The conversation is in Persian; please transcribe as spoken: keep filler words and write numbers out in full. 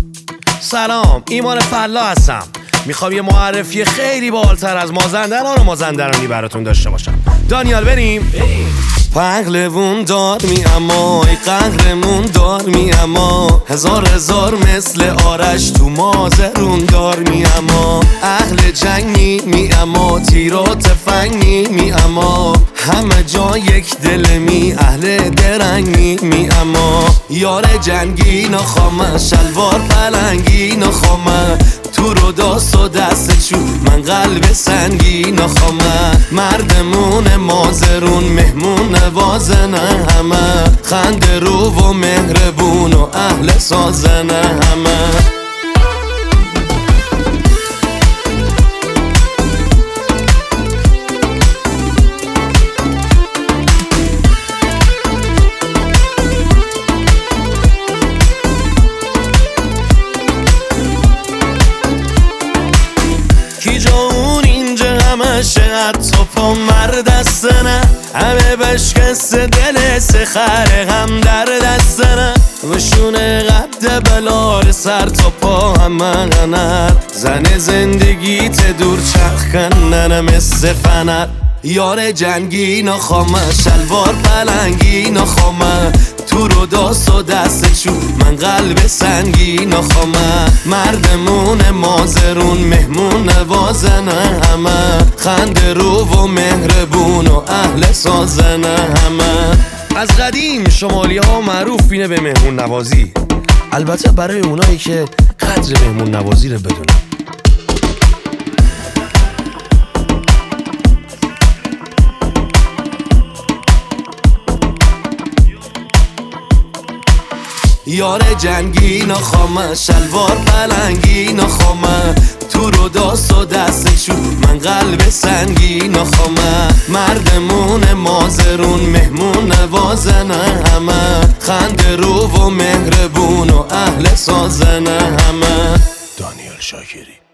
سلام، ایمان فلا هستم. میخوام یه معرفی خیلی بالاتر از مازندران و مازندرانی براتون داشته باشم. دانیال بریم؟ پهلوون دار می اما ای قهرمون دار می اما هزار هزار مثل آرش تو مازرون دار می اما اهل جنگ می می اما تیر و تفنگ می می اما همه جا یک دل می اهل درنگ می می اما یار جنگی نخوامه شلوار پلنگی نخوامه تو رو داست و دست چون من قلب سنگی نخوامه مردمون مازرون مهمون نوازنه همه خنده رو و مهربون و اهل سازنه همه کی جا اون اینجا همشه حتی پا مرد نه همه بشکست دل سخر هم در دست نه وشونه قد بلار سر تا پا همه غنر زن زندگیت دور چرخ کنن مثل فنر یار جنگی نخوامه شلوار پلنگی نخوامه تو رو داست و دست چون من قلب سنگی نخوامه مردمون مازرون مهمون نوازنه همه خنده رو و مهربون و اهل سازنه همه از قدیم شمالی ها معروف بینه به مهمون نوازی، البته برای اونایی که قدر مهمون نوازی رو بدونن. یار جنگی نخوامه شلوار پلنگی نخوامه تو رو داست و دست چون من قلب سنگی نخوامه مردمون مازرون مهمون نوازنه همه خنده رو و مهربون و اهل سازنه همه. دانیال شاکری.